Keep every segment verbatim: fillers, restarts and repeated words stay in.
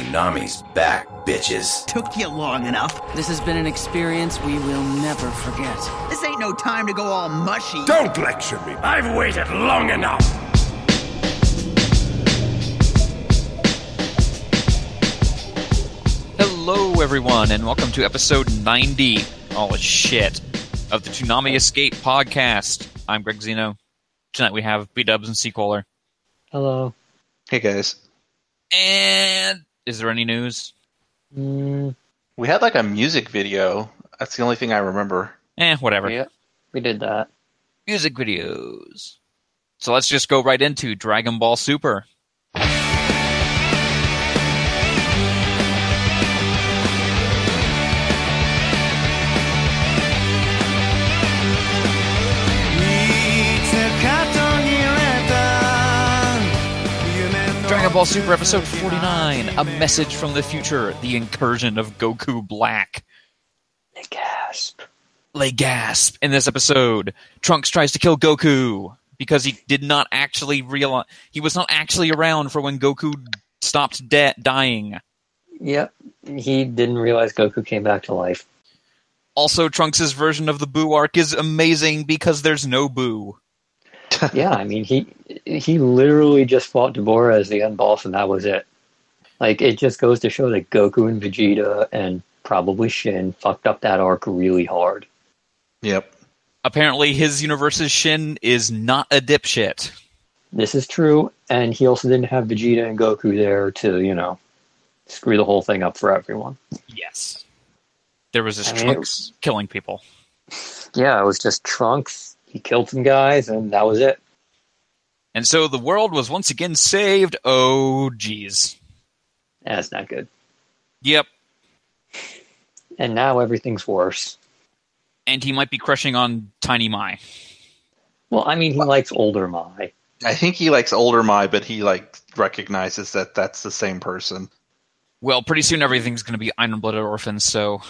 Toonami's back, bitches. Took you long enough. This has been an experience we will never forget. This ain't no time to go all mushy. Don't lecture me. I've waited long enough. Hello, everyone, and welcome to episode ninety, oh shit, of the Toonami Escape podcast. I'm Greg Zeno. Tonight we have B-Dubs and C-Qualler. Hello. Hey, guys. And is there any news? Mm, We had like a music video. That's the only thing I remember. Eh, whatever. yeah, we did that. Music videos. So let's just go right into Dragon Ball Super. Dragon Ball Super episode forty-nine, A Message from the Future, the incursion of Goku Black. They gasp. Lay gasp. In this episode, Trunks tries to kill Goku because he did not actually realize, he was not actually around for when Goku stopped de- dying. Yep, he didn't realize Goku came back to life. Also, Trunks' version of the Boo arc is amazing because there's no Boo. Yeah, I mean, he he literally just fought Deborah as the end boss, and that was it. Like, it just goes to show that Goku and Vegeta, and probably Shin, fucked up that arc really hard. Yep. Apparently, his universe's Shin is not a dipshit. This is true, and he also didn't have Vegeta and Goku there to, you know, screw the whole thing up for everyone. Yes. There was this I mean, Trunks killing people. Yeah, it was just Trunks. He killed some guys, and that was it. And so the world was once again saved. Oh, geez. That's not good. Yep. And now everything's worse. And he might be crushing on Tiny Mai. Well, I mean, he likes older Mai. I think he likes older Mai, but he like recognizes that that's the same person. Well, pretty soon everything's going to be Iron-Blooded Orphans, so...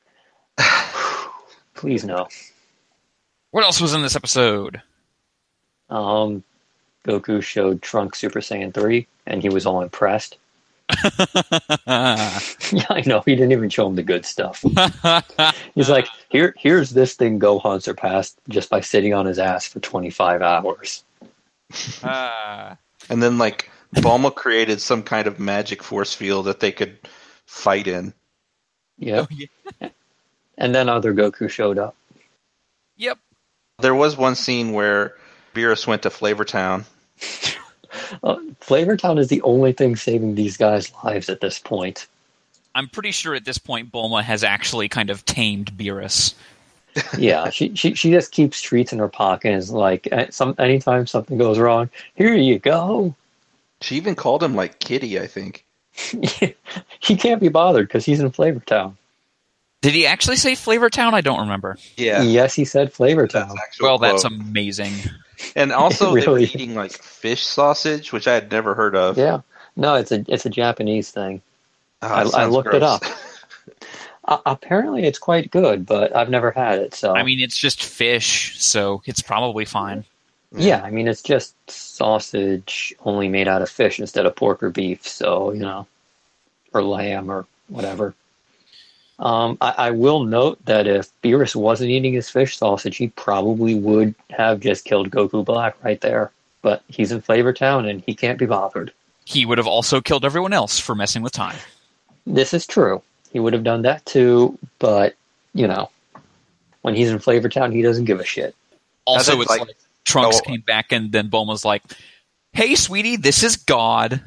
Please no. What else was in this episode? Um, Goku showed Trunks Super Saiyan three, and he was all impressed. Yeah, I know. He didn't even show him the good stuff. He's like, "Here, here's this thing Gohan surpassed just by sitting on his ass for twenty-five hours." uh, And then like Bulma created some kind of magic force field that they could fight in. Yep. oh, yeah. And then other Goku showed up. Yep. There was one scene where Beerus went to Flavor Town. Uh, Flavor Town is the only thing saving these guys' lives at this point. I'm pretty sure at this point Bulma has actually kind of tamed Beerus. Yeah, she, she she just keeps treats in her pocket and is like, eh, some anytime something goes wrong, here you go. She even called him like Kitty, I think. He can't be bothered because he's in Flavor Town. Did he actually say Flavor Town? I don't remember. Yeah. Yes, he said Flavor Town. That's actual Well, that's quote. amazing. And also It they were really eating like fish sausage, which I had never heard of. Yeah, no, it's a it's a Japanese thing. Oh, I, that I sounds looked it gross. up. Uh, apparently, it's quite good, but I've never had it. So I mean, it's just fish, so it's probably fine. yeah, I mean, it's just sausage only made out of fish instead of pork or beef. So you know, or lamb or whatever. Um, I, I will note that if Beerus wasn't eating his fish sausage, he probably would have just killed Goku Black right there. But he's in Flavor Town, and he can't be bothered. He would have also killed everyone else for messing with time. This is true. He would have done that too, but, you know, when he's in Flavor Town, he doesn't give a shit. Also, That's it's like- like, Trunks oh. came back and then Bulma's like, hey, sweetie, this is God.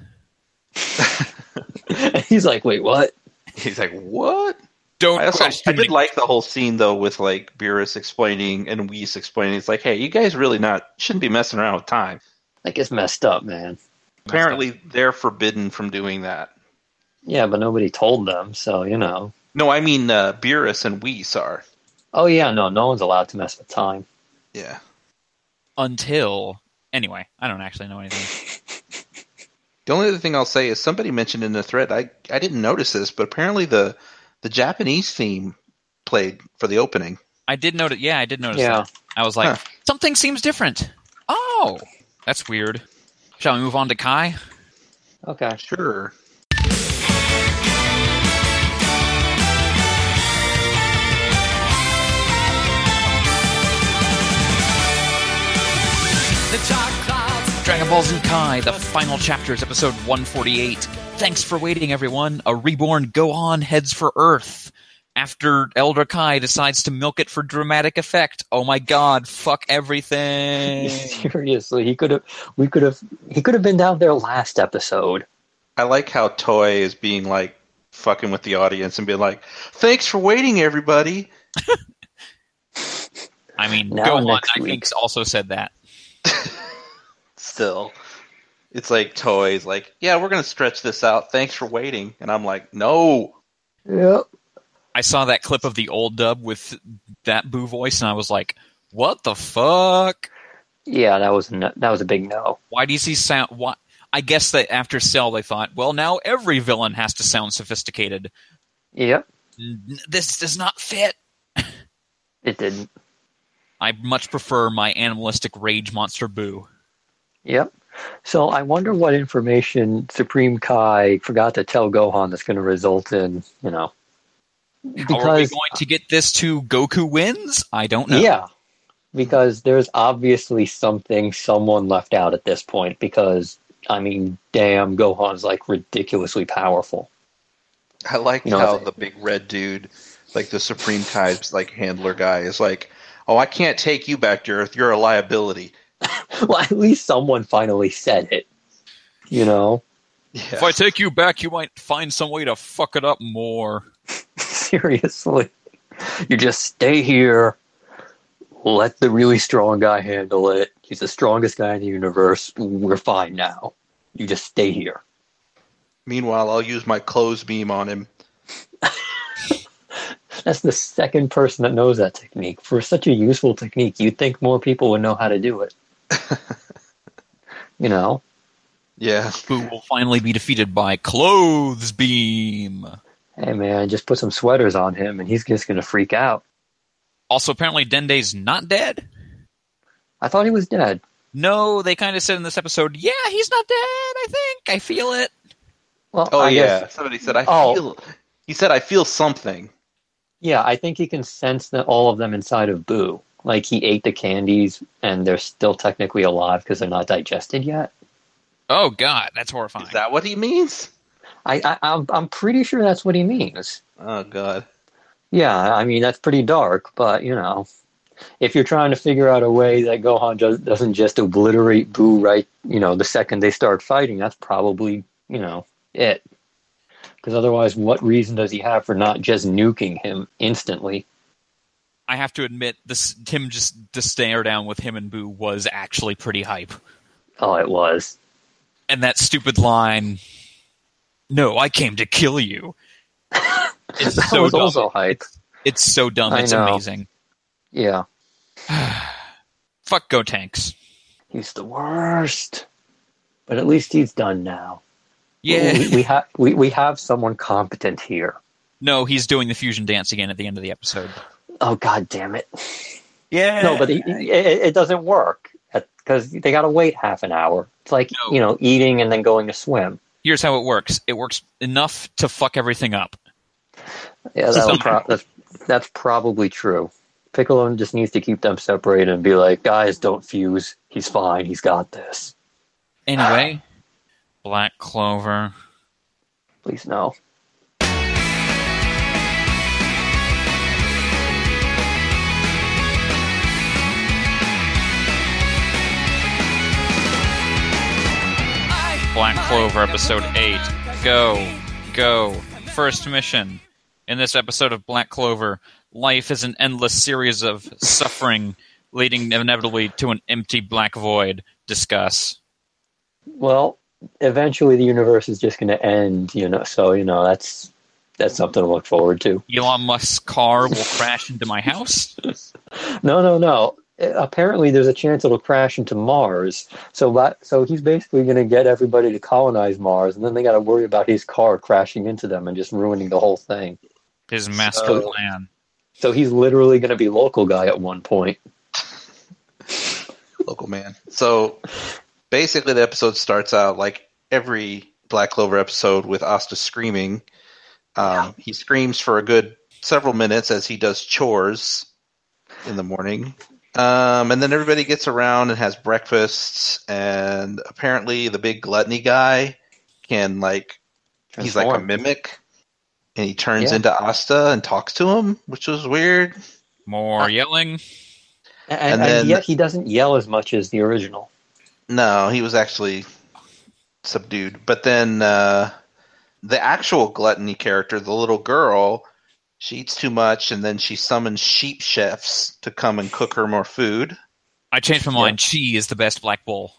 He's like, wait, what? He's like, what? Don't I also I question did me. like the whole scene though with like Beerus explaining and Whis explaining. It's like, hey, you guys really not shouldn't be messing around with time. Like, it's messed up, man. Apparently, they're forbidden from doing that. Yeah, but nobody told them, so, you know. No, I mean uh, Beerus and Whis are. Oh, yeah, no, no one's allowed to mess with time. Yeah. Until... Anyway, I don't actually know anything. The only other thing I'll say is somebody mentioned in the thread. I I didn't notice this, but apparently the the Japanese theme played for the opening. I did notice... Yeah, I did notice Yeah. that. I was like, Huh. something seems different. Oh, that's weird. Shall we move on to Kai? Okay. Sure. Ball Z Kai, the final chapters, episode one forty-eight. Thanks for waiting, everyone. A reborn Gohan heads for Earth after Elder Kai decides to milk it for dramatic effect. Oh my god, fuck everything. Seriously, he could have. We could have. He could have been down there last episode. I like how Toy is being like fucking with the audience and being like, "Thanks for waiting, everybody." I mean, Now Gohan, next I week. think, also said that. Still, it's like Toy's like, "Yeah, we're gonna stretch this out. Thanks for waiting," and I'm like, "No." Yep. I saw that clip of the old dub with that Boo voice, and I was like, "What the fuck? Yeah, that was no, that was a big no. Why does he sound? Why?" I guess that after Cell, they thought, "Well, now every villain has to sound sophisticated." Yep. N- This does not fit. It didn't. I much prefer my animalistic rage monster Boo. Yep. So I wonder what information Supreme Kai forgot to tell Gohan that's going to result in, you know. How are we going to get this to Goku wins? I don't know. Yeah. Because there's obviously something someone left out at this point because, I mean, damn, Gohan's like ridiculously powerful. I like You know, how it's- the big red dude, like the Supreme Kai's like handler guy, is like, "Oh, I can't take you back to Earth. You're a liability." Well, at least someone finally said it. You know? Yeah. If I take you back, you might find some way to fuck it up more. Seriously. You just stay here. Let the really strong guy handle it. He's the strongest guy in the universe. We're fine now. You just stay here. Meanwhile, I'll use my clothes beam on him. That's the second person that knows that technique. For such a useful technique, you'd think more people would know how to do it. You know? Yeah. Boo will finally be defeated by Clothes Beam. Hey man, just put some sweaters on him and he's just gonna freak out. Also, apparently Dende's not dead. I thought he was dead. No, they kind of said in this episode, yeah, he's not dead, I think. I feel it. Well, Oh I yeah. guess, Somebody said I Oh. feel. He said I feel something. yeah, I think he can sense that all of them inside of Boo. Like he ate the candies and they're still technically alive because they're not digested yet. Oh, God, that's horrifying. Is that what he means? I, I I'm I'm pretty sure that's what he means. Oh god. Yeah, I mean that's pretty dark, but you know, if you're trying to figure out a way that Gohan does, doesn't just obliterate Boo right, you know, the second they start fighting, that's probably, you know, it. Because otherwise, what reason does he have for not just nuking him instantly? I have to admit, this him just to stare down with him and Boo was actually pretty hype. Oh, it was. And that stupid line, "No, I came to kill you." It's That so was dumb. also hype. It's so dumb. I It's know. amazing. Yeah, Fuck Go Tanks. he's the worst. But at least he's done now. Yeah. we, we have we, we have someone competent here. No, he's doing the fusion dance again at the end of the episode. Oh God damn it! Yeah. No, but he, it, it doesn't work because they got to wait half an hour. It's like No. you know eating and then going to swim. Here's how it works. It works enough to fuck everything up. Yeah, Somehow. that'll pro- that's that's probably true. Piccolo just needs to keep them separated and be like, guys, don't fuse. He's fine. He's got this. Anyway, Black Clover. Please no. Black Clover, episode eight. Go, go. First mission. In this episode of Black Clover, life is an endless series of suffering, leading inevitably to an empty black void. Discuss. Well, eventually the universe is just going to end, you know. So you know that's that's something to look forward to. Elon Musk's car will crash into my house. No, no, no. Apparently, there's a chance it'll crash into Mars. So, that, so he's basically going to get everybody to colonize Mars, and then they got to worry about his car crashing into them and just ruining the whole thing. His master So- plan. So he's literally going to be local guy at one point. Local man. So basically, the episode starts out like every Black Clover episode with Asta screaming. Um, He screams for a good several minutes as he does chores in the morning. Um, and then everybody gets around and has breakfasts, and apparently the big gluttony guy can, like, he's like a Transform. mimic, and he turns Yeah. into Asta and talks to him, which was weird. More yelling. And, And and, then- yet he doesn't yell as much as the original. No, he was actually subdued. But then uh, the actual gluttony character, the little girl, she eats too much, and then she summons sheep chefs to come and cook her more food. I changed my mind. She is the best Black Bull.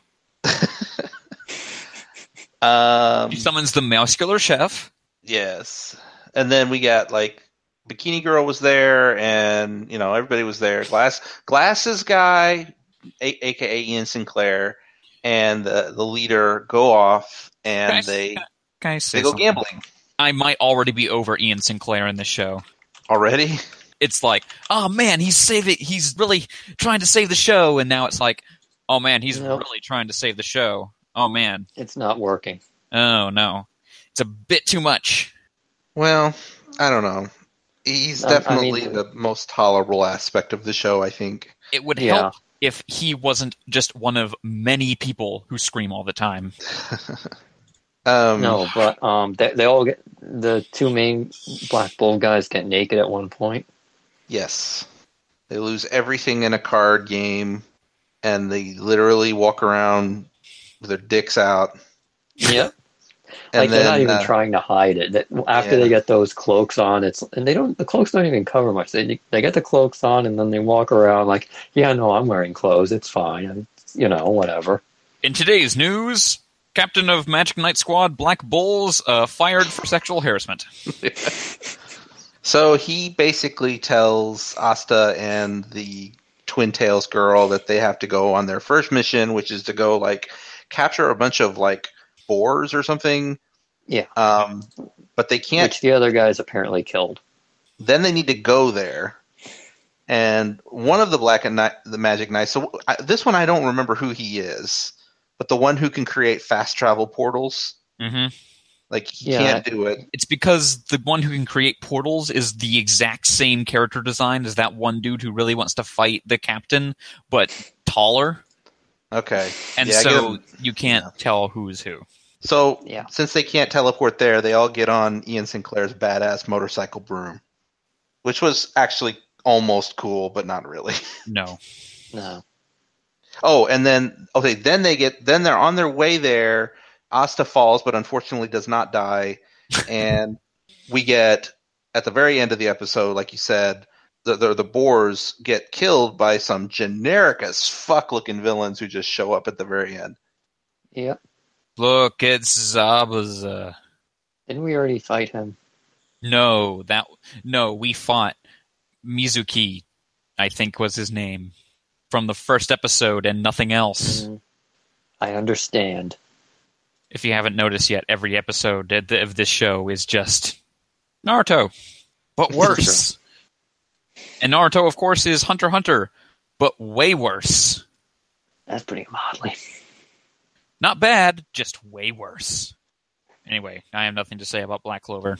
Um, She summons the muscular chef. yes. And then we got, like, Bikini Girl was there, and, you know, everybody was there. Glass Glasses guy, a- a k a. Ian Sinclair, and the, the leader go off, and Guys, they, Can I say they go something? gambling. I might already be over Ian Sinclair in this show. Already? It's like, oh man, he's saving. He's really trying to save the show, and now it's like, oh man, he's Nope. really trying to save the show. Oh man, It's not working. oh no, it's a bit too much. Well, I don't know. He's Um, I definitely mean- the most tolerable aspect of the show, I think. It would Yeah. help if he wasn't just one of many people who scream all the time. Um, No, but um, they, they all get the two main Black Bull guys get naked at one point. Yes. They lose everything in a card game, and they literally walk around with their dicks out. Yep. And Like they're not then, even uh, trying to hide it. That after yeah. they get those cloaks on, it's and they don't. The cloaks don't even cover much. They they get the cloaks on and then they walk around like, yeah, no, I'm wearing clothes. It's fine. And, you know, whatever. In today's news, Captain of Magic Knight Squad Black Bulls uh, fired for sexual harassment. So he basically tells Asta and the Twin Tails girl that they have to go on their first mission, which is to go, like, capture a bunch of, like, boars or something. Yeah. Um, but they can't. Which the other guys apparently killed. Then they need to go there. And one of the Black and Knight, the Magic Knights. So I, this one I don't remember who he is, but the one who can create fast travel portals. hmm Like he Yeah. can't do it. It's because the one who can create portals is the exact same character design as that one dude who really wants to fight the captain, but taller. Okay. And Yeah, I so get him. you can't tell who's who. So Yeah. since they can't teleport there, they all get on Ian Sinclair's badass motorcycle broom, which was actually almost cool, but not really. No. No. Oh, and then okay, then they get then they're on their way there. Asta falls, but unfortunately does not die, and we get at the very end of the episode, like you said, the the, the boars get killed by some generic as fuck looking villains who just show up at the very end. Yep. Look, it's Zabuza. Didn't we already fight him? No, that no, we fought Mizuki, I think was his name, from the first episode and nothing else. Mm, I understand. If you haven't noticed yet, every episode of th- of this show is just Naruto, but worse. And Naruto, of course, is Hunter x Hunter, but way worse. That's pretty motley. Not bad, just way worse. Anyway, I have nothing to say about Black Clover.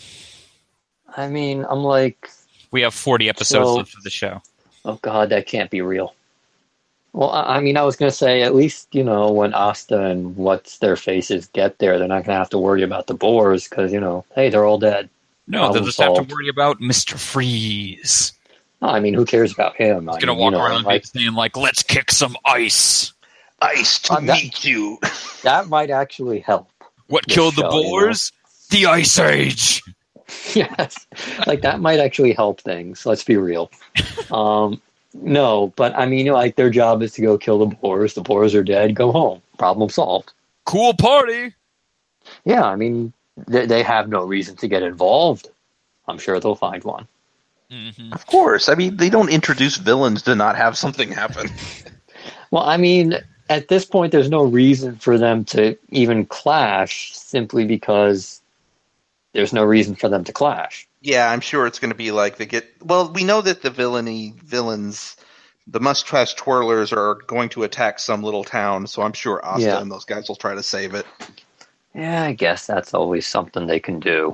I mean, I'm like, We have forty episodes So- left of the show. oh god, that can't be real. Well, I I mean, I was going to say, at least, you know, when Asta and what's their faces get there, they're not going to have to worry about the boars because, you know, hey, they're all dead. No, they'll Problem just have solved. to worry about Mister Freeze. No, I mean, who cares about him? I He's gonna mean, walk you know, around like, saying like, "Let's kick some ice." Ice to Uh, that- meet you. that might actually help. What Yes, killed the shall, you know. boars? The Ice Age. Yes, like that might actually help things. Let's be real. Um, no, but I mean, like their job is to go kill the boars. The boars are dead. Go home. Problem solved. Cool party. Yeah, I mean, they, they have no reason to get involved. I'm sure they'll find one. hmm Of course. I mean, they don't introduce villains to not have something happen. Well, I mean, at this point, there's no reason for them to even clash simply because there's no reason for them to clash. Yeah, I'm sure it's going to be like they get. Well, we know that the villainy villains, the mustache twirlers, are going to attack some little town. So I'm sure Asta Yeah. and those guys will try to save it. Yeah, I guess that's always something they can do.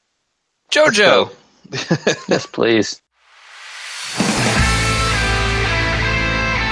JoJo. Yes, please.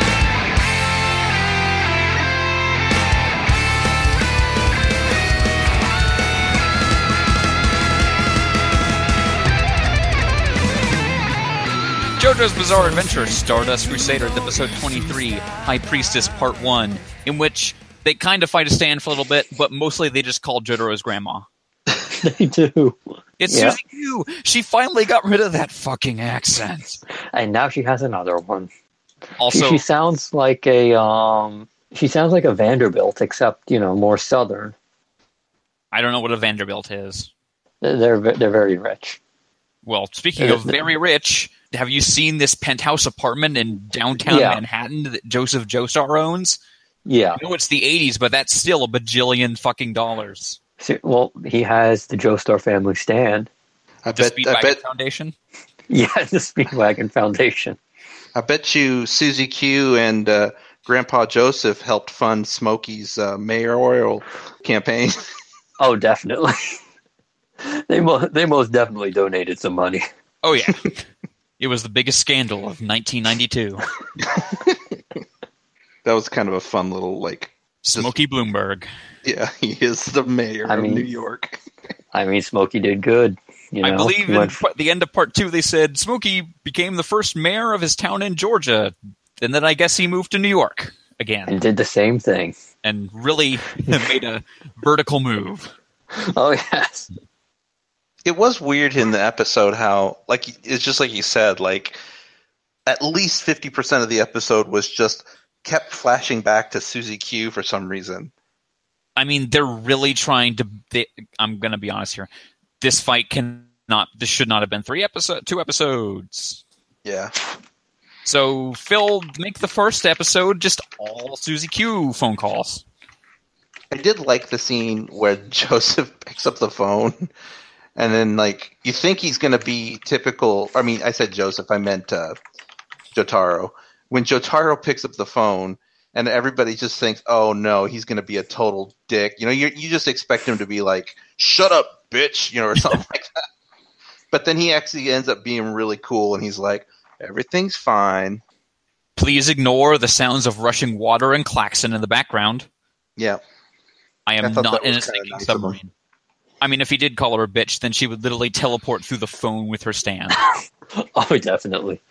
JoJo's Bizarre Adventure, Stardust Crusaders, episode twenty-three, High Priestess, part one, in which they kind of fight a stand for a little bit, but mostly they just call Jotaro's grandma. They do. It's Yeah. Susie Q. She finally got rid of that fucking accent. And now she has another one. Also, she, she sounds like a um. She sounds like a Vanderbilt, except you know more southern. I don't know what a Vanderbilt is. They're they're very rich. Well, speaking of very rich, have you seen this penthouse apartment in downtown Yeah. Manhattan that Joseph Joestar owns? Yeah. I know it's the eighties, but that's still a bajillion fucking dollars. So- well, he has the Joestar family stand. I The bet. I Speedwagon bet. Foundation? Yeah, the Speedwagon Foundation. I bet you Susie Q and uh, Grandpa Joseph helped fund Smokey's uh, mayoral campaign. Oh, definitely. they mo- they most definitely donated some money. Oh, yeah. It was the biggest scandal of nineteen ninety-two. That was kind of a fun little like. Smokey Bloomberg. Yeah, he is the mayor I of mean- New York. I mean, Smokey did good. You know, I believe He in went part- the end of part two, they said Smokey became the first mayor of his town in Georgia. And then I guess he moved to New York again and did the same thing. and really made a vertical move. Oh yes. It was weird in the episode how, like, it's just like you said, like, at least fifty percent of the episode was just kept flashing back to Susie Q for some reason. I mean, they're really trying to. They, I'm going to be honest here. This fight cannot. This should not have been three episode, two episodes. Yeah. So Phil, make the first episode just all Susie Q phone calls. I did like the scene where Joseph picks up the phone, and then, like, you think he's going to be typical. I mean, I said Joseph, I meant uh, Jotaro. When Jotaro picks up the phone, and everybody just thinks, oh no, he's going to be a total dick. You know, you you just expect him to be like, shut up, bitch, you know, or something like that. But then he actually ends up being really cool, and he's like, everything's fine. Please ignore the sounds of rushing water and klaxon in the background. Yeah. I am I thought not that in a was kinda sinking nice of him. submarine. I mean, if he did call her a bitch, then she would literally teleport through the phone with her stand. Oh, definitely.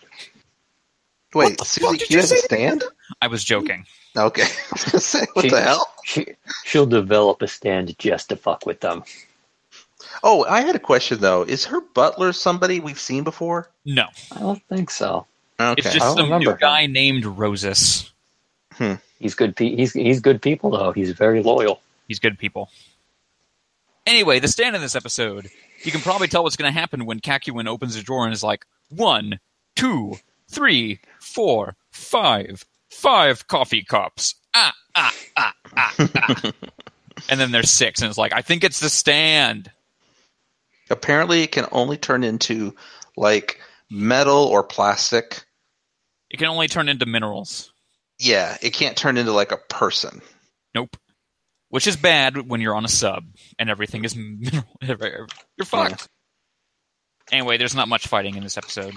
Wait, the Susie fuck did Q you has a say? stand? I was joking. Okay. I was going to say, what She- the hell? She she'll develop a stand just to fuck with them. Oh, I had a question, though. Is her butler somebody we've seen before? No, I don't think so. Okay. it's I just don't some remember new him. guy named Rosus. He's good. Pe- he's he's good people though. He's very loyal. He's good people. Anyway, the stand in this episode. You can probably tell what's going to happen when Kakuin opens the drawer and is like, one, two, three, four, five, five coffee cups. Ah, ah, ah, ah, ah. And then there's six, and it's like, I think it's the stand. Apparently, it can only turn into, like, metal or plastic. It can only turn into minerals. Yeah, it can't turn into, like, a person. Nope. Which is bad when you're on a sub and everything is mineral. You're fucked. Anyway, there's not much fighting in this episode.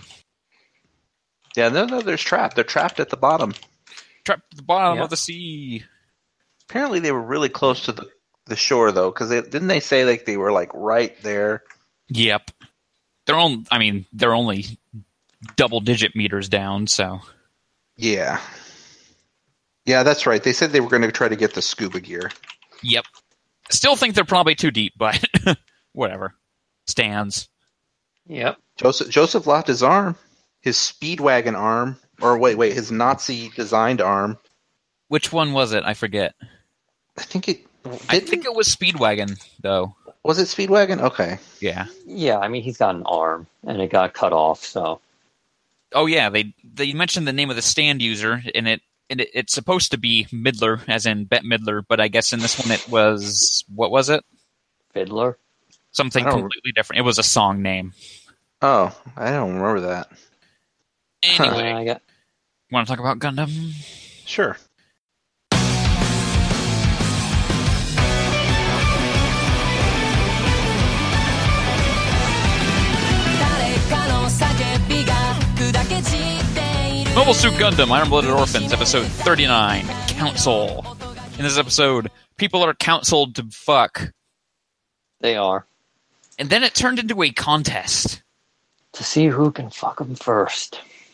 Yeah, no, no, there's trapped. They're trapped at the bottom. Trapped at the bottom Yeah. of the sea. Apparently, they were really close to the, the shore, though, because they, didn't they say, like, they were, like, right there? Yep. They're on. I mean, they're only double-digit meters down, so Yeah. Yeah, that's right. They said they were going to try to get the scuba gear. yep. Still think they're probably too deep, but whatever. Stands. Yep. Joseph Joseph lost his arm, his Speedwagon arm, or wait, wait, his Nazi-designed arm. Which one was it? I forget. I think it. I didn't- think it was Speedwagon, though. was it Speedwagon? Okay. Yeah. Yeah. I mean, he's got an arm, and it got cut off. So Oh yeah, they they mentioned the name of the stand user, and it and it, it's supposed to be Midler, as in Bette Midler, but I guess in this one it was what was it? Fiddler. Something I don't- completely different. It was a song name. Oh, I don't remember that. Anyway, Uh, I got. want to talk about Gundam? Sure. Mobile Suit Gundam, Iron Blooded Orphans, episode thirty-nine, Council. In this episode, people are counseled to fuck, They are and then it turned into a contest. to see who can fuck them first.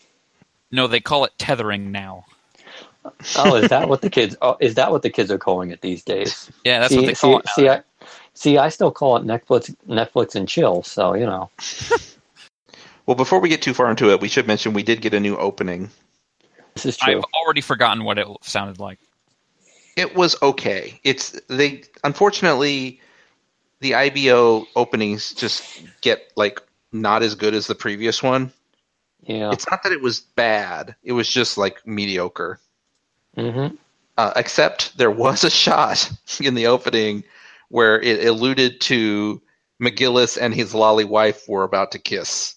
No, they call it tethering now. Oh, is that what the kids? Oh, is that what the kids are calling it these days? Yeah, that's see, what they call see, it now. See, I, see, I still call it Netflix, Netflix and chill. So you know. Well, before we get too far into it, we should mention we did get a new opening. This is true. I've already forgotten what it sounded like. It was okay. It's they unfortunately the I B O openings just get like not as good as the previous one. Yeah. It's not that it was bad. It was just like mediocre. Mm-hmm. Uh, except there was a shot in the opening where it alluded to McGillis and his lolly wife were about to kiss.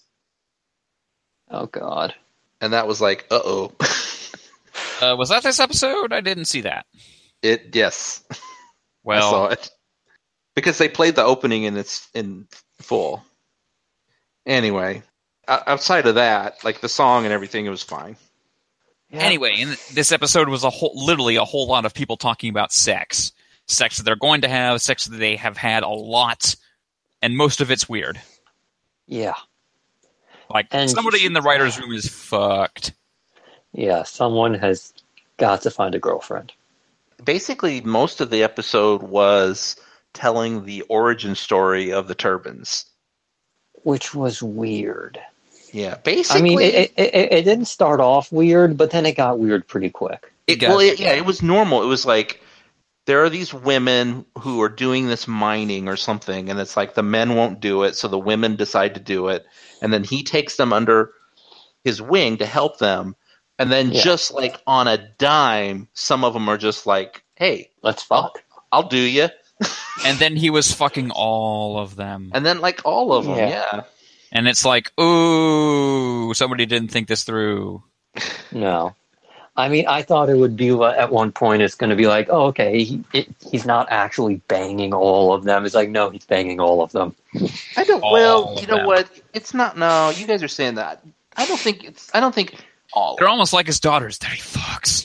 Oh God. And that was like, uh-oh. Uh, was that this episode? I didn't see that. It yes. Well, I saw it. Because they played the opening in its in full. Anyway, outside of that, like the song and everything, it was fine. Yeah. Anyway, in this episode was a whole, literally a whole lot of people talking about sex. Sex that they're going to have, sex that they have had a lot, and most of it's weird. Yeah. Like, And somebody in the writer's room is fucked. Yeah. Someone has got to find a girlfriend. Basically, most of the episode was telling the origin story of the turbans. Which was weird. Yeah, basically. I mean, it, it, it, it didn't start off weird, but then it got weird pretty quick. It, well, it, yeah, it was normal. It was like, there are these women who are doing this mining or something, and it's like the men won't do it, so the women decide to do it, and then he takes them under his wing to help them, and then Yeah. just like on a dime, some of them are just like, hey, Let's fuck. I'll do you. And then he was fucking all of them. And then like all of them, Yeah. yeah. And it's like, ooh, somebody didn't think this through. No. I mean, I thought it would be like, at one point it's going to be like, oh, okay, he, it, he's not actually banging all of them. It's like, no, he's banging all of them. I don't. All Well, of you know them. what? It's not. No, you guys are saying that. I don't think it's. I don't think all. They're almost like his daughters that he fucks.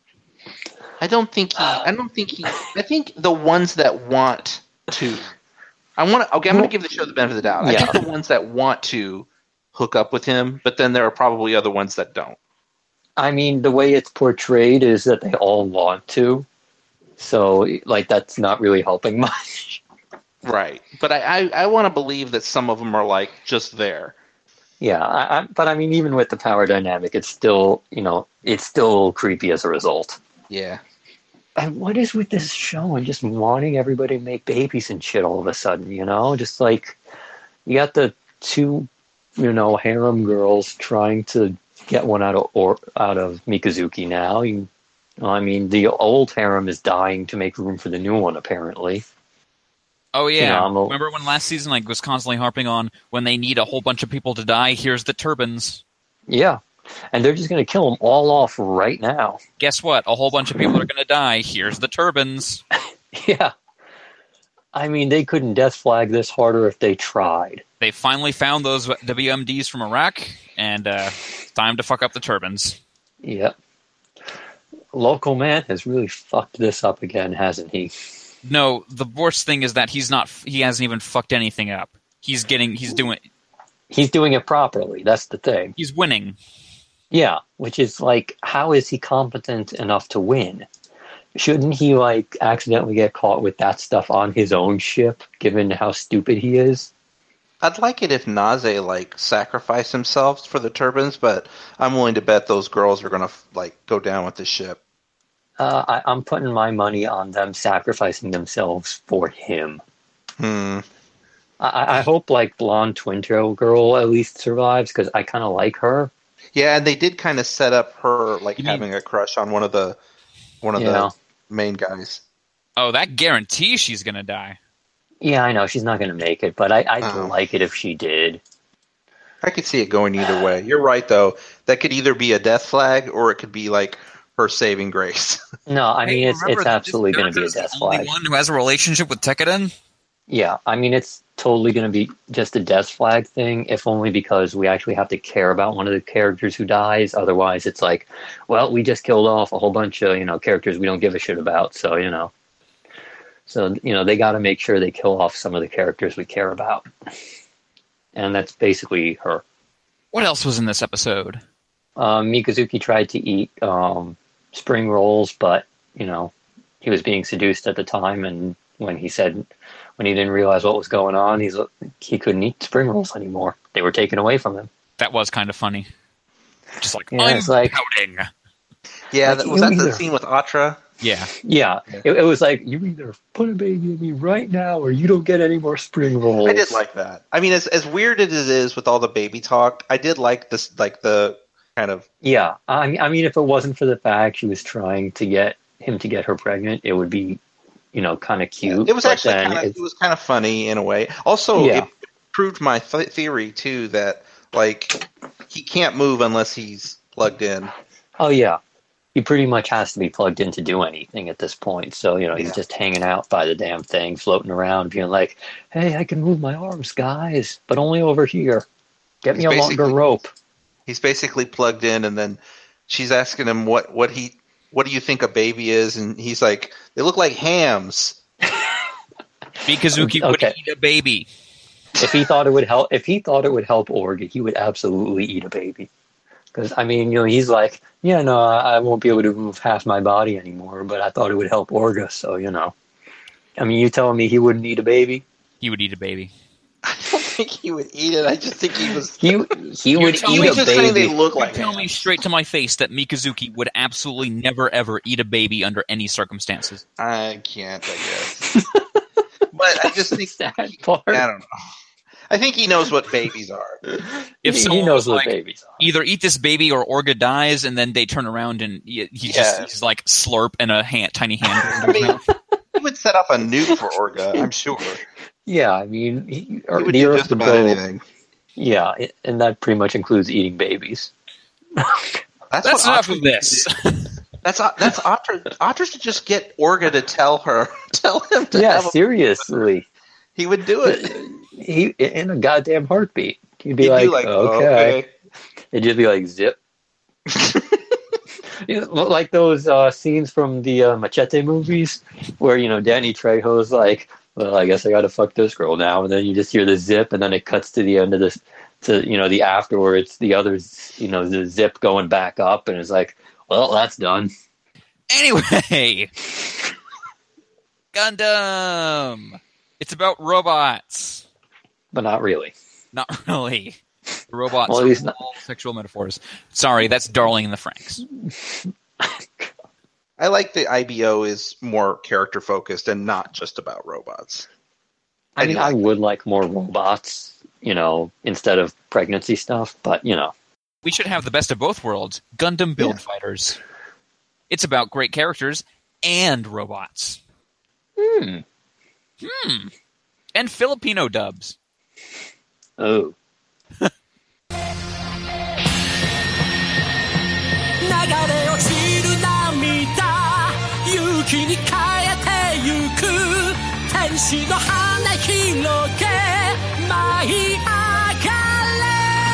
I don't think he. I don't think he. I think the ones that want to. I want to. Okay, I'm going to give the show the benefit of the doubt. I Yeah. think the ones that want to hook up with him, but then there are probably other ones that don't. I mean, the way it's portrayed is that they all want to. So, like, that's not really helping much. Right, but I. I, I want to believe that some of them are like just there. Yeah, I, I, but I mean, even with the power dynamic, it's still, you know, it's still creepy as a result. Yeah. And what is with this show and just wanting everybody to make babies and shit all of a sudden, you know? Just like, you got the two, you know, harem girls trying to get one out of or out of Mikazuki now. You, I mean, the old harem is dying to make room for the new one, apparently. Oh yeah, Yeah, I'm a- remember when last season like was constantly harping on when they need a whole bunch of people to die, here's the turbans. Yeah. And they're just going to kill them all off right now. Guess what? A whole bunch of people are going to die. Here's the turbans. Yeah. I mean, they couldn't death flag this harder if they tried. They finally found those W M Ds from Iraq, and uh, it's time to fuck up the turbans. Yep. Local man has really fucked this up again, hasn't he? No, the worst thing is that he's not. He hasn't even fucked anything up. He's getting. He's doing. He's doing it properly. That's the thing. He's winning. Yeah, which is like, how is he competent enough to win? Shouldn't he, like, accidentally get caught with that stuff on his own ship, given how stupid he is? I'd like it if Naze like sacrificed himself for the turbans, but I'm willing to bet those girls are gonna like go down with the ship. Uh, I, I'm putting my money on them sacrificing themselves for him. Hmm. I, I hope, like, blonde twin tail girl at least survives, because I kind of like her. Yeah, and they did kind of set up her like You mean- having a crush on one of the one of Yeah. the main guys. Oh, that guarantees she's going to die. Yeah, I know, she's not going to make it, but I, I'd Oh. like it if she did. I could see it going either way. You're right, though. That could either be a death flag or it could be like her saving grace. No, I mean, Hey, it's remember it's that absolutely this going to be a character is death the only flag. one who has a relationship with Tekkadan? Yeah, I mean, it's totally going to be just a death flag thing, if only because we actually have to care about one of the characters who dies. Otherwise, it's like, well, we just killed off a whole bunch of, you know, characters we don't give a shit about. So, you know, so, you know, they got to make sure they kill off some of the characters we care about. And that's basically her. What else was in this episode? Um, Mikazuki tried to eat um, spring rolls, but, you know, he was being seduced at the time, and when he said, when he didn't realize what was going on, he's he couldn't eat spring rolls anymore. They were taken away from him. That was kind of funny. Just like, Yeah, I'm it's like- pouting. Yeah, Like, that, you was that the either- scene with Atra? Yeah. Yeah, it, it was like, you either put a baby in me right now, or you don't get any more spring rolls. I did like that. I mean, as as weird as it is with all the baby talk, I did like this, like the kind of Yeah, I mean, I mean, if it wasn't for the fact she was trying to get him to get her pregnant, it would be, you know, kind of cute. It was but actually then kind of, it's- it was kind of funny in a way. Also, Yeah. it proved my th- theory too that like he can't move unless he's plugged in. Oh yeah, he pretty much has to be plugged in to do anything at this point. So you know, he's Yeah. just hanging out by the damn thing, floating around, being like, "Hey, I can move my arms, guys, but only over here. Get me He's a longer basically- rope." He's basically plugged in, and then she's asking him what what he what do you think a baby is, and he's like, they look like hams. Mikazuki would Okay. eat a baby. If he thought it would help, if he thought it would help Orga, he would absolutely eat a baby. Because I mean, you know, he's like, yeah, no, I won't be able to move half my body anymore, but I thought it would help Orga, so you know. I mean, you telling me he wouldn't eat a baby? He would eat a baby. I don't think he would eat it. I just think he was. He he would telling eat me a just saying baby. they look You like tell me hams. straight to my face that Mikazuki would absolutely never ever eat a baby under any circumstances. I can't. I guess. But I just think Sad part. I don't know. I think he knows what babies are. If he, someone he knows was what like, babies are. either eat this baby or Orga dies, and then they turn around and he, he Yeah. just he's like slurp and a hand, tiny hand. I mean, he would set up a nuke for Orga, I'm sure. Yeah, I mean, he, or He would the do Earth just would about go. anything. Yeah, it- and that pretty much includes eating babies. That's, That's what enough Atra of this. That's that's Atra. Atra should just get Orga to tell her, tell him to Yeah, have a, seriously. he would do it. He in a goddamn heartbeat. He'd be He'd like, be like, okay. okay. It'd just be like zip. You know, like those uh, scenes from the uh, Machete movies where, you know, Danny Trejo's like, well, I guess I gotta fuck this girl now, and then you just hear the zip, and then it cuts to the end of this, to, you know, the afterwards, the others, you know, the zip going back up, and it's like, well, that's done. Anyway, Gundam. It's about robots. But not really. Not really. Robots Well, are he's not- all sexual metaphors. Sorry, that's Darling in the Franxx. I like the I B O is more character focused and not just about robots. I, I mean, do I like would like more robots, you know, instead of pregnancy stuff, but, you know. We should have the best of both worlds. Gundam Build Yeah. Fighters. It's about great characters and robots. Hmm. Hmm. And Filipino dubs. Oh. 流れ落ちる涙勇気に変えてゆく天使の羽広げ舞い上がれ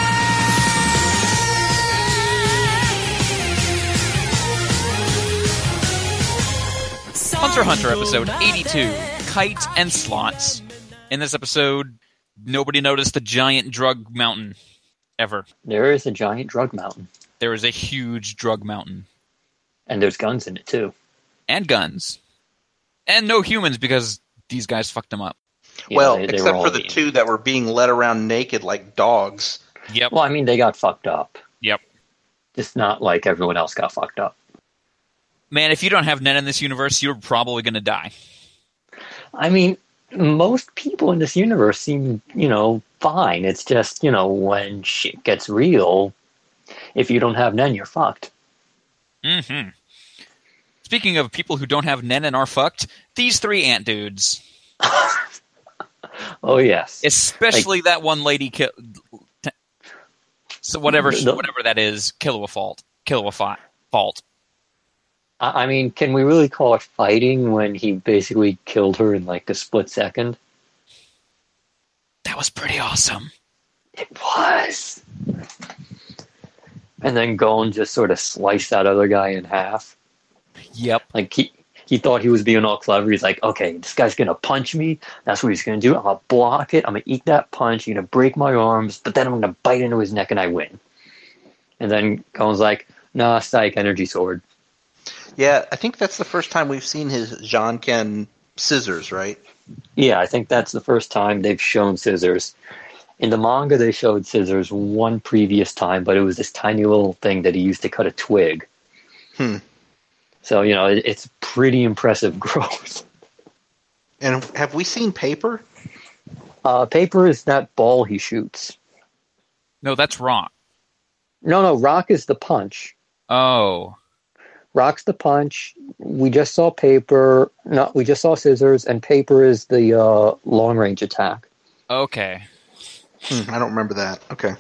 Hunter x Hunter episode eighty-two, Kite and Slots. In this episode, nobody noticed the giant drug mountain ever. There is a giant drug mountain, There is a huge drug mountain. and there's guns in it, too. And guns. And no humans because these guys fucked them up. Yeah, well, they- they were except all for the being- two that were being led around naked like dogs. Yep. Well, I mean, they got fucked up. Yep. Just not like everyone else got fucked up. Man, if you don't have Nen in this universe, you're probably going to die. I mean, most people in this universe seem, you know, fine. It's just, you know, when shit gets real, if you don't have Nen, you're fucked. Mm-hmm. Speaking of people who don't have Nen and are fucked, these three ant dudes. Oh, yes. Especially that one lady. Ki- t- so whatever, she, The- whatever that is, Killua fault. Killua fa- fault. I I mean, can we really call it fighting when he basically killed her in like a split second? That was pretty awesome. It was. And then Gon just sort of sliced that other guy in half. Yep. Like he he thought he was being all clever. He's like, okay, this guy's gonna punch me. That's what he's gonna do. I'm gonna block it. I'm gonna eat that punch. You're gonna break my arms, but then I'm gonna bite into his neck and I win. And then Gon's like, nah, psych, energy sword. Yeah, I think that's the first time we've seen his Jean-Ken scissors, right? Yeah, I think that's the first time they've shown scissors. In the manga, they showed scissors one previous time, but it was this tiny little thing that he used to cut a twig. Hmm. So, you know, it, it's pretty impressive growth. And have we seen Paper? Uh, Paper is that ball he shoots. No, that's Rock. No, no, Rock is the punch. Oh. Rock's the punch. We just saw Paper. No, we just saw scissors, and Paper is the uh, long-range attack. Okay. Hmm, I don't remember that. Okay.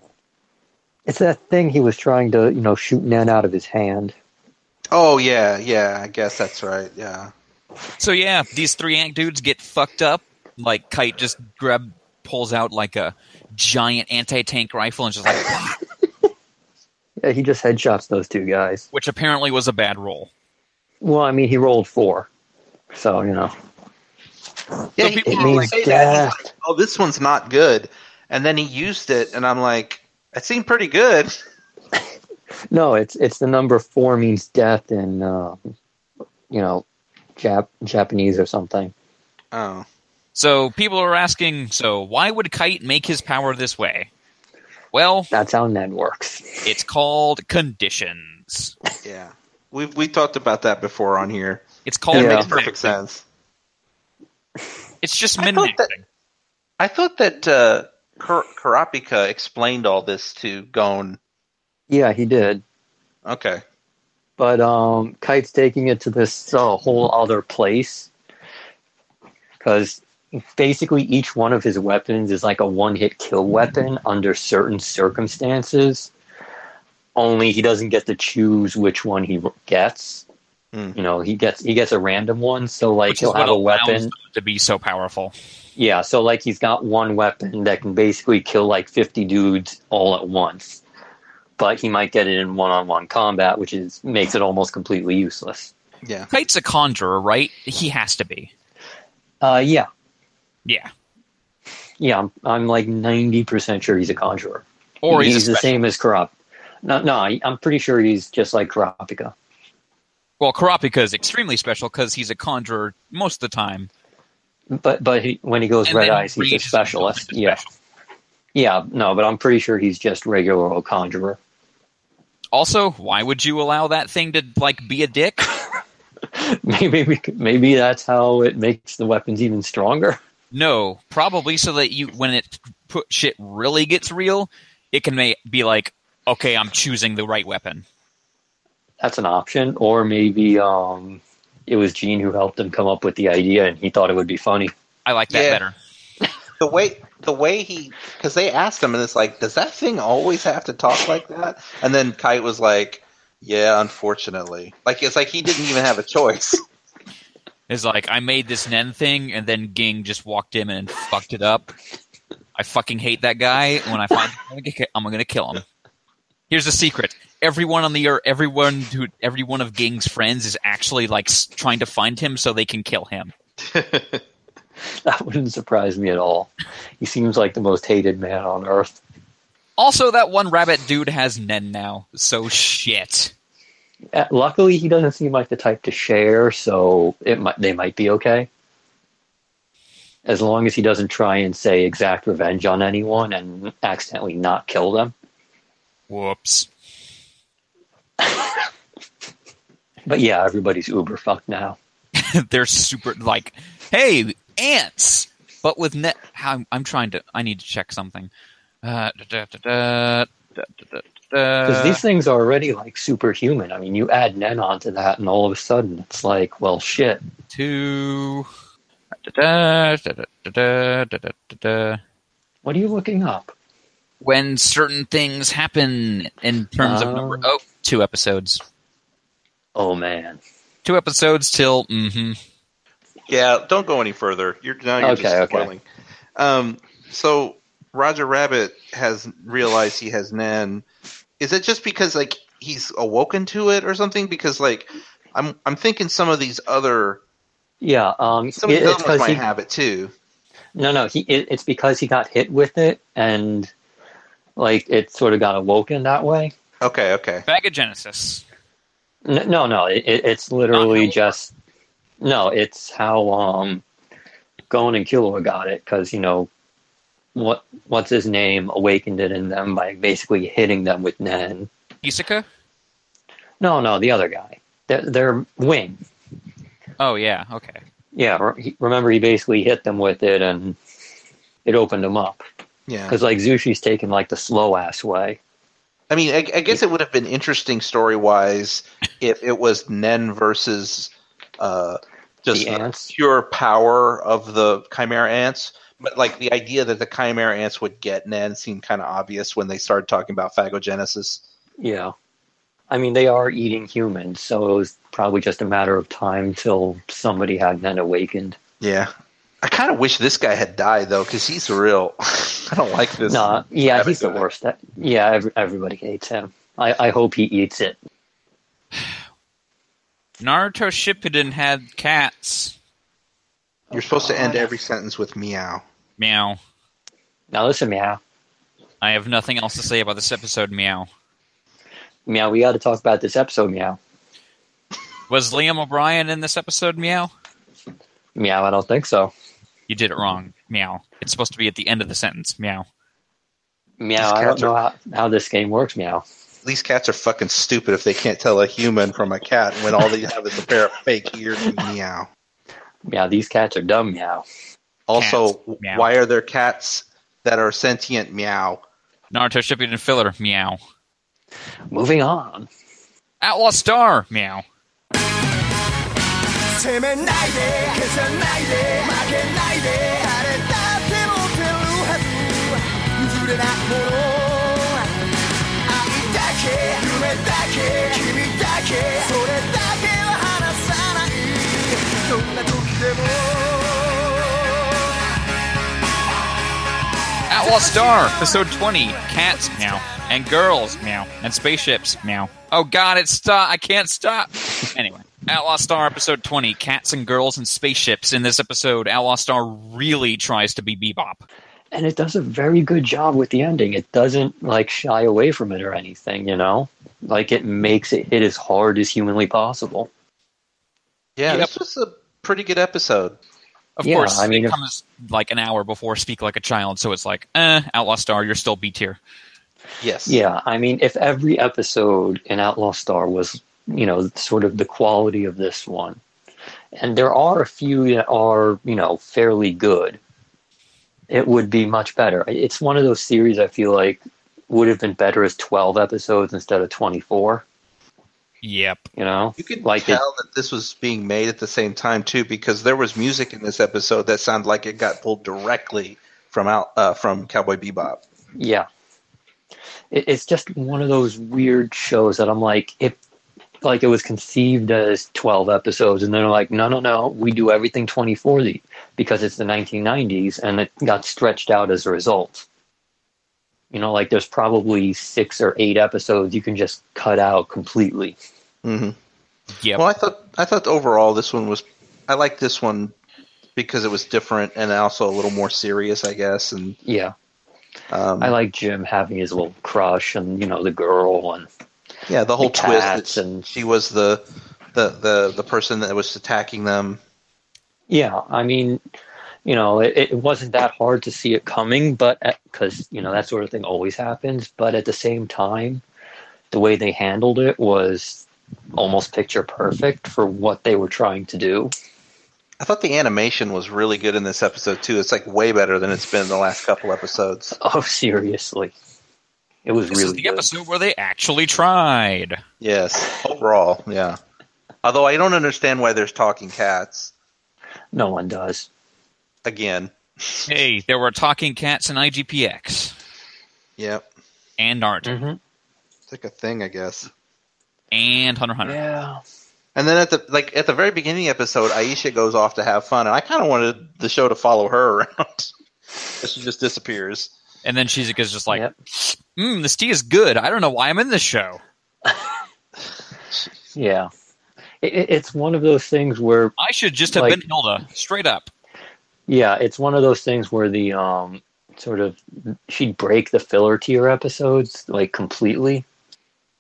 It's that thing he was trying to, you know, shoot Nen out of his hand. Oh, yeah, yeah, I guess that's right, yeah. So yeah, these three ant dudes get fucked up. Like, Kite just grab, pulls out like a giant anti-tank rifle and just like... Yeah, he just headshots those two guys. Which apparently was a bad roll. Well, I mean, he rolled four. So, you know. Yeah, So he, people he it didn't means say that. He's death. like, oh, this one's not good. And then he used it, and I'm like, it seemed pretty good. No, it's it's the number four means death in, uh, you know, Jap- Japanese or something. Oh. So people are asking, so why would Kite make his power this way? Well, That's how Nen works. it's called conditions. Yeah. We've we talked about that before on here. It's called It Yeah. makes perfect sense. It's just I thought min-maxing. that- I thought that uh, Kur- Kurapika explained all this to Gon. Yeah, he did. Okay. But um, Kite's taking it to this uh, whole other place. Because basically each one of his weapons is like a one-hit kill weapon under certain circumstances. Only he doesn't get to choose which one he gets. Hmm. You know, he gets he gets a random one. So like Which is he'll what have a allows weapon. them to be so powerful. Yeah, so like he's got one weapon that can basically kill like fifty dudes all at once. But he might get it in one-on-one combat, which is makes it almost completely useless. Yeah. Kite's a conjurer, right? He has to be. Uh, yeah, Yeah. yeah, I'm, I'm like ninety percent sure he's a conjurer. Or he's, he's a the special. same as Karap. No, no, I- I'm pretty sure he's just like Kurapika. Well, Kurapika is extremely special because he's a conjurer most of the time. But but he, when he goes And Red then Eyes, he's a Rage is specialist. completely Yeah, special. yeah, no, but I'm pretty sure he's just regular old conjurer. Also, why would you allow that thing to like be a dick? maybe we could, maybe that's how it makes the weapons even stronger. No, probably so that you, when it put shit really gets real, it can ma- be like, okay, I'm choosing the right weapon. That's an option, or maybe um, it was Gene who helped him come up with the idea, and he thought it would be funny. I like that Yeah. better. The way the way he, because they asked him, and it's like, does that thing always have to talk like that? And then Kite was like, yeah, unfortunately. Like, it's like he didn't even have a choice. It's like, I made this Nen thing, and then Ging just walked in and fucked it up. I fucking hate that guy. When I find him, I'm gonna ki- I'm gonna kill him. Here's the secret: everyone on the earth, everyone who, every one of Ging's friends is actually like s- trying to find him so they can kill him. That wouldn't surprise me at all. He seems like the most hated man on Earth. Also, that one rabbit dude has Nen now, so shit. Uh, Luckily, he doesn't seem like the type to share, so it might they might be okay. As long as he doesn't try and say exact revenge on anyone and accidentally not kill them. Whoops. But yeah, everybody's uber fucked now. They're super like, hey, ants, but with net. How I'm trying to. I need to check something. Uh, da, da, da, da, da, da, Because da. these things are already like superhuman. I mean, you add Nen onto that, and all of a sudden it's like, well, shit. Two. Da, da, da, da, da, da, da, da, da. What are you looking up? When certain things happen in terms of Oh. number. Oh, two episodes. Oh man. Two episodes till. Mm-hmm. Yeah, don't go any further. You're now you're Okay, just okay. spoiling. Um, so Roger Rabbit has realized he has Nen. Is it just because like he's awoken to it or something? Because like I'm I'm thinking some of these other Yeah. Um. some of it- these it's other ones 'cause might he, have it too. no, no. He. It, it's because he got hit with it, and like it sort of got awoken that way. Okay, okay. Phagogenesis. N- No, no, it, it- it's literally Not how- just no. It's how um, Gon and Killua got it because you know what what's his name awakened it in them by basically hitting them with Nen. Isaka? No, no, the other guy. Their, their wing. Oh, yeah, okay. Yeah, re- he- remember he basically hit them with it and it opened them up. Yeah. Because like Zushi's taken like the slow ass way. I mean, I, I guess it would have been interesting story-wise if it was Nen versus uh, just The the ants? pure power of the Chimera ants. But like the idea that the Chimera ants would get Nen seemed kind of obvious when they started talking about phagogenesis. Yeah. I mean, they are eating humans, so it was probably just a matter of time till somebody had Nen awakened. Yeah. I kind of wish this guy had died, though, because he's real. I don't like this. Nah, yeah, Bad he's the guy. worst. That, yeah, every, everybody hates him. I, I hope he eats it. Naruto Shippuden had cats. You're supposed to end every sentence with meow. Meow. Now listen, Meow. I have nothing else to say about this episode, meow. Meow, we got to talk about this episode, Meow. Was Liam O'Brien in this episode, meow? Meow, I don't think so. You did it wrong, meow. It's supposed to be at the end of the sentence, meow. Meow, I don't cats know are- how, how this game works, Meow. These cats are fucking stupid if they can't tell a human from a cat when all they have is a pair of fake ears and meow. Meow, these cats are dumb, Meow. Also, Cats, meow. why are there cats that are sentient meow? Naruto Shippuden filler, meow. Moving on. Outlaw Star, meow. 責めないで消さないで負けないで誰だって持ってるはず譲れないもの愛だけ夢だけ君だけそれだけは離さないどんな時でも Outlaw Star, episode twenty. Cats, meow. And girls, meow. And spaceships, meow. Oh god, it's stop. I can't stop. Anyway, Outlaw Star, episode twenty. Cats and girls and spaceships. In this episode, Outlaw Star really tries to be Bebop. And it does a very good job with the ending. It doesn't, like, shy away from it or anything, you know? Like, it makes it hit as hard as humanly possible. Yeah, Yep. this was a pretty good episode. Of Yeah, course, I mean, it if- comes like an hour before Speak Like a Child, so it's like, eh, Outlaw Star, you're still B tier. Yes. Yeah, I mean, if every episode in Outlaw Star was, you know, sort of the quality of this one, and there are a few that are, you know, fairly good, it would be much better. It's one of those series I feel like would have been better as twelve episodes instead of twenty-four, Yep. you know? You could like tell it, that this was being made at the same time too, because there was music in this episode that sounded like it got pulled directly from out uh, from Cowboy Bebop. yeah. It, it's just one of those weird shows that I'm like, if like it was conceived as twelve episodes, and they're like, no, no, no, we do everything twenty-four because it's the nineteen nineties, and it got stretched out as a result. You know, like there's probably six or eight episodes you can just cut out completely. Mm-hmm. Yep. Well, I thought I thought overall this one was I liked this one because it was different and also a little more serious, I guess. And Yeah. um, I like Jim having his little crush and, you know, the girl and yeah, the whole the twist cats that and- she was the, the the the person that was attacking them. yeah, I mean, you know, it, it wasn't that hard to see it coming, but because, you know, that sort of thing always happens. But at the same time, the way they handled it was almost picture perfect for what they were trying to do. I thought the animation was really good in this episode too. It's like way better than it's been in the last couple episodes. Oh, seriously. It was This really is the good. episode where they actually tried. Yes, overall, yeah. Although I don't understand why there's talking cats No one does. again. Hey, there were talking cats in I G P X. Yep, And Naruto. Mm-hmm. it's like a thing, I guess. And Hunter x Hunter. Yeah. And then at the like at the very beginning of the episode, Aisha goes off to have fun, and I kind of wanted the show to follow her around. But she just disappears. And then Shizuka's just like, Yep. hmm, this tea is good. I don't know why I'm in this show. Yeah. It, it- it's one of those things where I should just have Like- been Hilda, straight up. Yeah, it's one of those things where the um sort of she'd break the filler tier episodes like completely.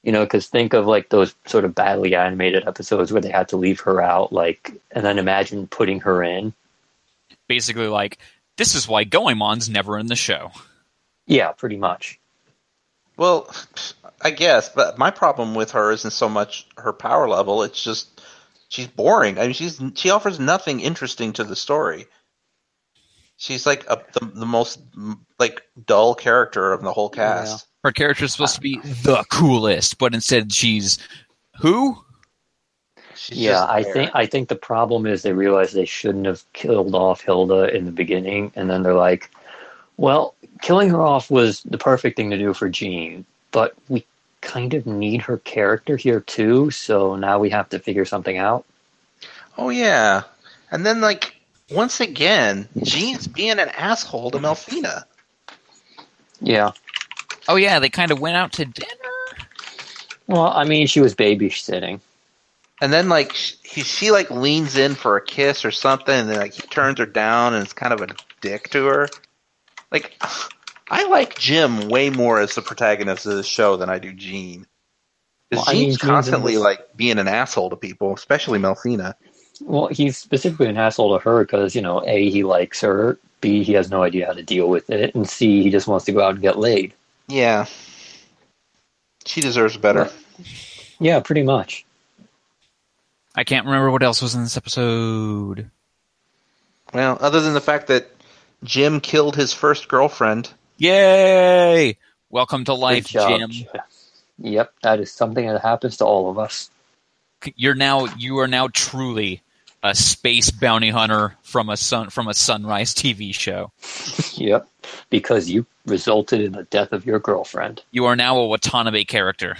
You know, because think of like those sort of badly animated episodes where they had to leave her out, like, and then imagine putting her in. Basically, like, this is why Goemon's never in the show. Yeah, pretty much. Well, I guess, but my problem with her isn't so much her power level. It's just she's boring. I mean, she's she offers nothing interesting to the story. She's like a, the the most like dull character of the whole cast. Yeah. Her character is supposed to be the coolest, but instead she's who? She's Yeah, just I there. think I think the problem is they realize they shouldn't have killed off Hilda in the beginning, and then they're like, well, killing her off was the perfect thing to do for Jean, but we kind of need her character here too, so now we have to figure something out. Oh yeah, and then like once again, Jean's being an asshole to Melfina. Yeah. Oh yeah, they kind of went out to dinner. Well, I mean, she was babysitting. And then like she, she like leans in for a kiss or something, and then like he turns her down, and it's kind of a dick to her. Like, I like Jim way more as the protagonist of the show than I do Jean. Because Well, I mean, Jean's Jean's in constantly this- like being an asshole to people, especially Melfina. Well, he's specifically an asshole to her because, you know, A, he likes her, B, he has no idea how to deal with it, and C, he just wants to go out and get laid. Yeah, she deserves better. Yeah, pretty much. I can't remember what else was in this episode. Well, other than the fact that Jim killed his first girlfriend. Yay! Welcome to life, Good job. Jim. Yep, that is something that happens to all of us. You're now you are now truly a space bounty hunter from a sun from a Sunrise T V show. Yep, because you resulted in the death of your girlfriend. You are now a Watanabe character.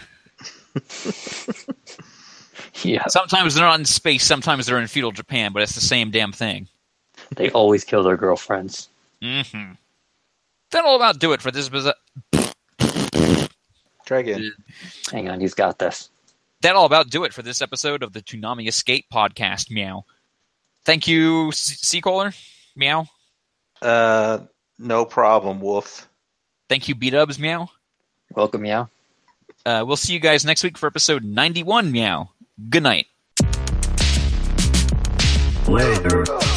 Yeah, Sometimes they're not in space, sometimes they're in feudal Japan, but it's the same damn thing. they always kill their girlfriends. Mm-hmm. That'll about do it for this episode. Try again. Hang on, he's got this. That'll about do it for this episode of the Toonami Escape podcast. Meow. Thank you, Seacaller. Meow. Uh, no problem, Wolf. Thank you, B-Dubs. Meow. Welcome, yeah. Uh, we'll see you guys next week for episode ninety-one. Meow. Good night. Later.